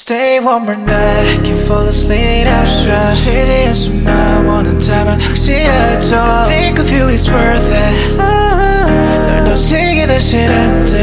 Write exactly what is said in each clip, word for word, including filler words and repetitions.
Stay one more night, I can't fall asleep now stress 쉬지 않지만 원한다면 확실해져 Think of you is worth it 널 놓치기는 싫은데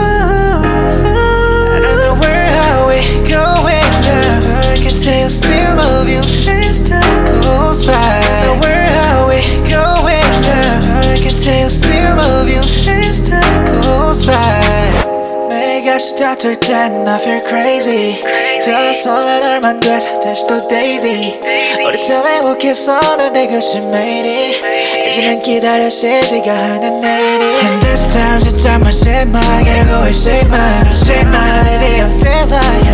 I don't know where how we going now But I can tell you still love you as time goes by I don't know where how we going now But I can tell you still love you as time goes by 매일 시작될 땐 I feel crazy 들어서면 얼마 돼서 다시 또 daisy 우리 처음 행복했었는데 그 심해일이 이제는 기다려 쉬지가 않은 내일이 And this time 진짜 말 심하게라고 해 shake my shake my baby I feel like